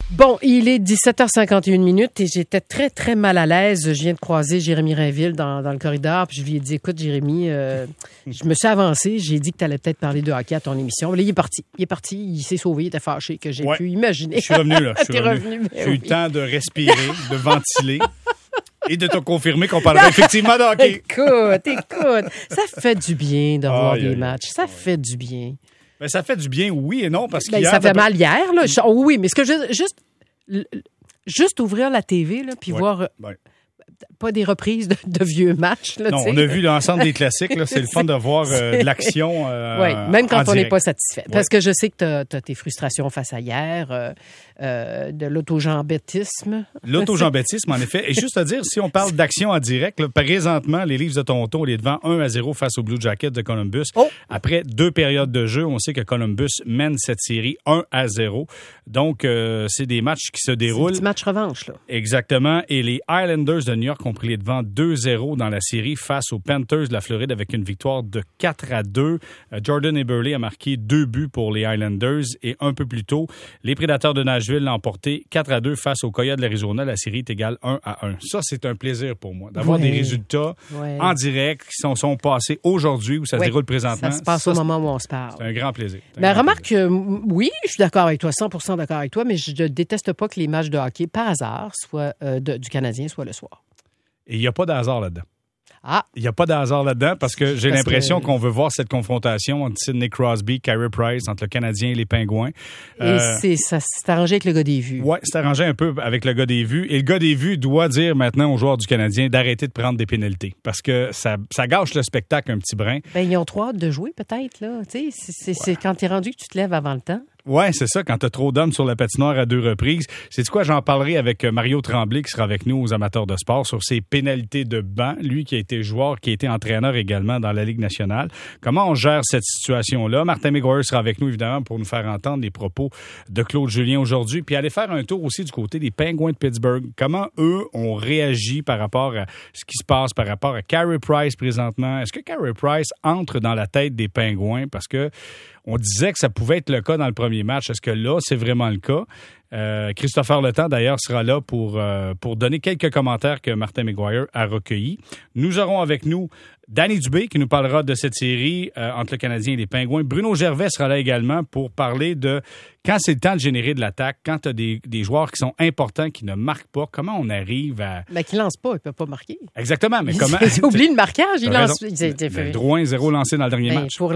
Bon, il est 17h51 et j'étais très, très mal à l'aise. Je viens de croiser Jérémy Rainville dans le corridor, puis je lui ai dit, écoute, Jérémy, je me suis avancé, j'ai dit que tu allais peut-être parler de hockey à ton émission. Là, il est parti, il s'est sauvé, il était fâché, que j'ai pu imaginer. Je suis revenu, là. T'es revenu. J'ai eu le temps de respirer, de ventiler. Et de te confirmer qu'on parlera effectivement de hockey. Écoute, ça fait du bien de voir des matchs. Ça fait du bien. Ben, ça fait du bien, oui et non, parce que ça fait mal hier, là. Oui, mais ce que juste ouvrir la TV, là, puis voir pas des reprises de vieux matchs. Là, non, on a vu l'ensemble des classiques. Là, c'est le fun de voir de l'action. Oui, même quand on n'est pas satisfait. Ouais. Parce que je sais que tu as tes frustrations face à hier, de l'autojambettisme. L'autojambettisme, en effet. Et juste à dire, si on parle d'action en direct, là, présentement, les Leafs de Toronto, on est devant 1-0 face aux Blue Jackets de Columbus. Oh. Après 2 périodes de jeu, on sait que Columbus mène cette série 1-0. Donc, c'est des matchs qui se déroulent. C'est un petit match revanche, là. Exactement. Et les Islanders de New York ont pris les devants 2-0 dans la série face aux Panthers de la Floride avec une victoire de 4-2. Jordan Eberle a marqué 2 buts pour les Islanders et un peu plus tôt, les Prédateurs de Nashville l'ont emporté 4-2 face aux Coyotes de l'Arizona. La série est égale 1-1. Ça, c'est un plaisir pour moi d'avoir des résultats en direct qui sont passés aujourd'hui où ça se déroule présentement. Ça se passe au moment où on se parle. C'est un grand plaisir. Remarque, oui, je suis d'accord avec toi, 100% d'accord avec toi, mais je ne déteste pas que les matchs de hockey, par hasard, soit du Canadien, soient le soir. Et il n'y a pas de hasard là-dedans. Ah. Il n'y a pas de hasard là-dedans parce que j'ai l'impression qu'on veut voir cette confrontation entre Sidney Crosby, Carey Price, entre le Canadien et les Pingouins. Et ça s'est arrangé avec le gars des vues. Oui, c'est arrangé un peu avec le gars des vues. Et le gars des vues doit dire maintenant aux joueurs du Canadien d'arrêter de prendre des pénalités parce que ça gâche le spectacle un petit brin. Ils ont trop hâte de jouer peut-être, là. Tu sais, c'est quand t'es rendu que tu te lèves avant le temps. Oui, c'est ça, quand t'as trop d'hommes sur la patinoire à 2 reprises. C'est quoi, j'en parlerai avec Mario Tremblay qui sera avec nous aux amateurs de sport sur ses pénalités de banc. Lui qui a été joueur, qui a été entraîneur également dans la Ligue nationale. Comment on gère cette situation-là? Martin McGuire sera avec nous évidemment pour nous faire entendre les propos de Claude Julien aujourd'hui. Puis aller faire un tour aussi du côté des Penguins de Pittsburgh. Comment eux ont réagi par rapport à ce qui se passe, par rapport à Carey Price présentement? Est-ce que Carey Price entre dans la tête des Penguins? Parce que on disait que ça pouvait être le cas dans le premier match. Est-ce que là, c'est vraiment le cas? Christopher Letang, d'ailleurs, sera là pour donner quelques commentaires que Martin McGuire a recueillis. Nous aurons avec nous Danny Dubé qui nous parlera de cette série entre le Canadien et les Pingouins. Bruno Gervais sera là également pour parler de quand c'est le temps de générer de l'attaque, quand tu as des joueurs qui sont importants, qui ne marquent pas, comment on arrive à... Mais qui ne lance pas, il ne peut pas marquer. Exactement, mais comment... J'ai oublié le marquage, il lance... Drouin, 0 lancé dans le dernier match. Pour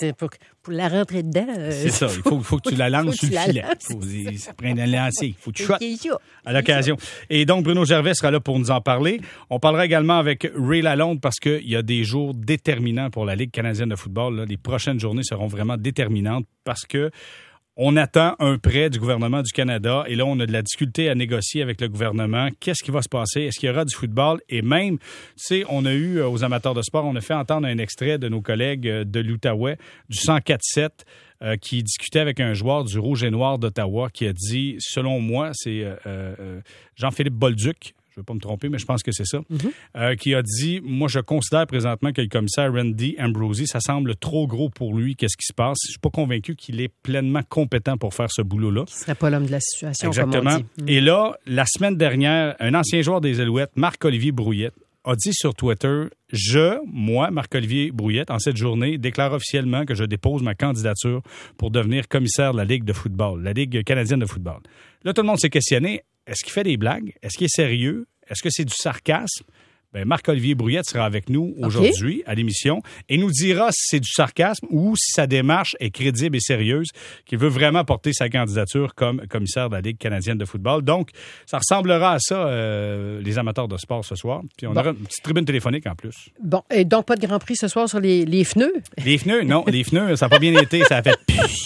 la rentrer dedans... C'est ça, il faut que tu la lances sur le filet. Ça prend un lancer, il faut que tu shootes à l'occasion. Et donc, Bruno Gervais sera là pour nous en parler. On parlera également avec Ray Lalonde parce qu'il y a des jours déterminants pour la Ligue canadienne de football. Là. Les prochaines journées seront vraiment déterminantes parce que on attend un prêt du gouvernement du Canada et là, on a de la difficulté à négocier avec le gouvernement. Qu'est-ce qui va se passer? Est-ce qu'il y aura du football? Et même, tu sais, on a eu, aux amateurs de sport, on a fait entendre un extrait de nos collègues de l'Outaouais, du 104-7, qui discutait avec un joueur du Rouge et Noir d'Ottawa qui a dit, selon moi, c'est Jean-Philippe Bolduc, je ne veux pas me tromper, mais je pense que c'est ça, qui a dit, moi, je considère présentement que le commissaire Randy Ambrosie, ça semble trop gros pour lui, qu'est-ce qui se passe? Je ne suis pas convaincu qu'il est pleinement compétent pour faire ce boulot-là. Qui ne serait pas l'homme de la situation, exactement. Comme on dit. Et là, la semaine dernière, un ancien joueur des Alouettes, Marc-Olivier Brouillette, a dit sur Twitter, moi, Marc-Olivier Brouillette, en cette journée, déclare officiellement que je dépose ma candidature pour devenir commissaire de la Ligue de football, la Ligue canadienne de football. Là, tout le monde s'est questionné. Est-ce qu'il fait des blagues? Est-ce qu'il est sérieux? Est-ce que c'est du sarcasme? Bien, Marc-Olivier Brouillette sera avec nous aujourd'hui à l'émission et nous dira si c'est du sarcasme ou si sa démarche est crédible et sérieuse, qu'il veut vraiment porter sa candidature comme commissaire de la Ligue canadienne de football. Donc, ça ressemblera à ça, les amateurs de sport ce soir. Puis on aura une petite tribune téléphonique en plus. Bon, et donc pas de Grand Prix ce soir sur les pneus? Les pneus, non. Les pneus, ça n'a pas bien été. Ça a fait...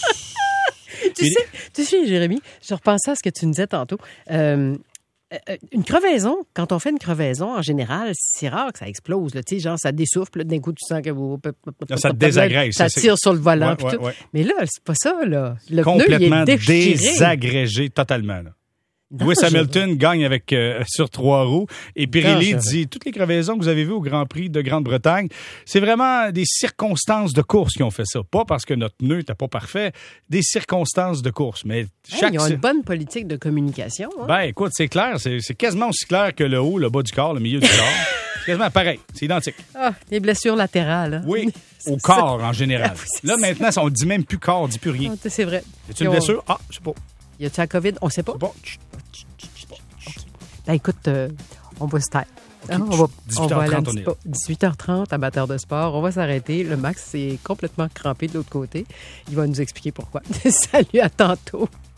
Tu sais, Jérémy, je repensais à ce que tu nous disais tantôt. Une crevaison, quand on fait une crevaison, en général, c'est rare que ça explose. Là, genre, ça dessouffle, d'un coup, tu sens que ça te désagrège. Ça tire sur le volant. Ouais. Mais là, c'est pas ça. Là. Le complètement pneu, il est déchiré. désagrégé totalement. Là. Lewis Hamilton gagne avec sur 3 roues. Et Pirelli Dangereux. dit, toutes les crevaisons que vous avez vues au Grand Prix de Grande-Bretagne, c'est vraiment des circonstances de course qui ont fait ça. Pas parce que notre pneu n'était pas parfait, des circonstances de course. Mais chaque... Ils ont une bonne politique de communication. Hein? Ben, écoute, c'est clair. C'est quasiment aussi clair que le haut, le bas du corps, le milieu du corps. C'est quasiment pareil. C'est identique. Ah, les blessures latérales. Hein? Oui, au C'est corps ça. en général. Oui, c'est Là, ça. maintenant, on dit même plus corps, on dit plus rien. Ah, c'est vrai. C'est une blessure? Ah, je sais pas. Y a-tu la COVID? On sait pas. Bon. Ben écoute, on va se taire. Hein, on va aller un petit peu. 18h30, amateur de sport. On va s'arrêter. Le Max est complètement crampé de l'autre côté. Il va nous expliquer pourquoi. Salut, à tantôt.